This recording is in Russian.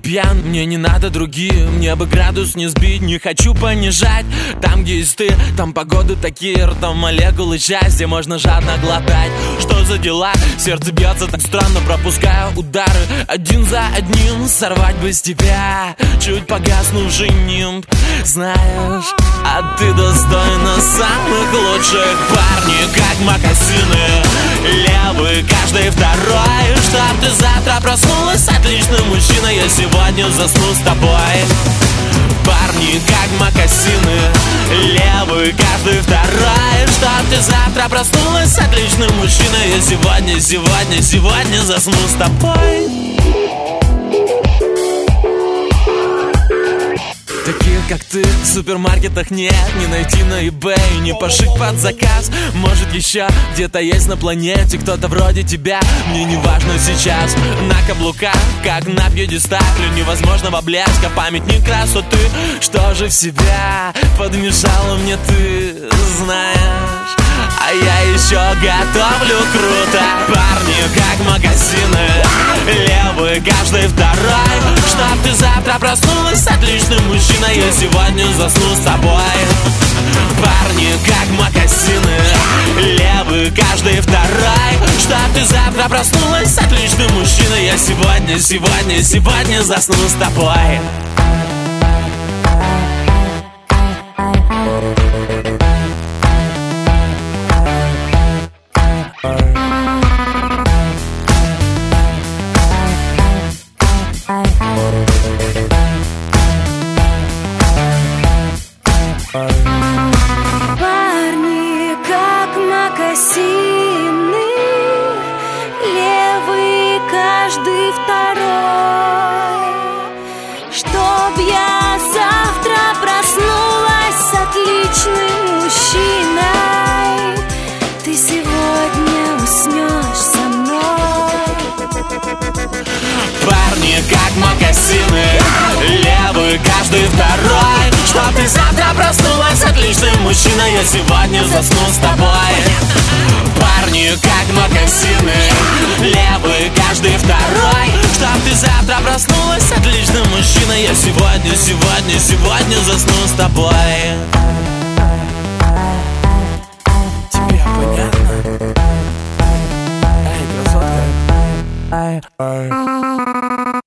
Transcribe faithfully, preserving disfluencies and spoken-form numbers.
пьян, мне не надо другие. Мне бы градус не сбить, не хочу понижать. Там, где есть ты, там погоды такие. Ртом молекулы счастья можно жадно глотать. Что за дела? Сердце бьется так странно, пропускаю удары один за одним. Сорвать бы с тебя чуть погаснувший нимб. Знаешь, а ты достойна самых лучших. Парни, как мокасины, левый каждый второй. Чтоб ты завтра проснулась отличным мужчиной, я сегодня засну с тобой. Парни, как мокасины, левый каждый второй. Чтоб ты завтра проснулась отличным мужчиной, я сегодня, сегодня, сегодня засну с тобой. Таких, как ты, в супермаркетах нет. Не найти на eBay, не пошить под заказ. Может, еще где-то есть на планете кто-то вроде тебя. Мне не важно сейчас. На каблуках, как на пьедестале невозможного блеска, памятник красоты. Что же в себя подмешала мне ты, знаешь? А я еще готовлю круто. Парни, как магазины, левый каждый второй. Чтоб ты завтра проснулась отличным мужчиной, я сегодня засну с тобой. Парни, как мокасины, левый каждый второй. Чтоб ты завтра проснулась отличным мужчиной, я сегодня, сегодня, сегодня засну с тобой. Парни, как мокасины, левый каждый второй. Чтоб я завтра проснулась с отличным мужчиной, ты сегодня уснешь со мной. Парни, как мокасины, левый каждый второй. Чтоб ты завтра проснулась отличным мужчиной, я сегодня засну с тобой. Парни, как мокасины, левый каждый второй. Чтоб ты завтра проснулась отличным мужчиной, я сегодня, сегодня, сегодня засну с тобой. Тебе понятно? Эй, красотка. Ай, ай.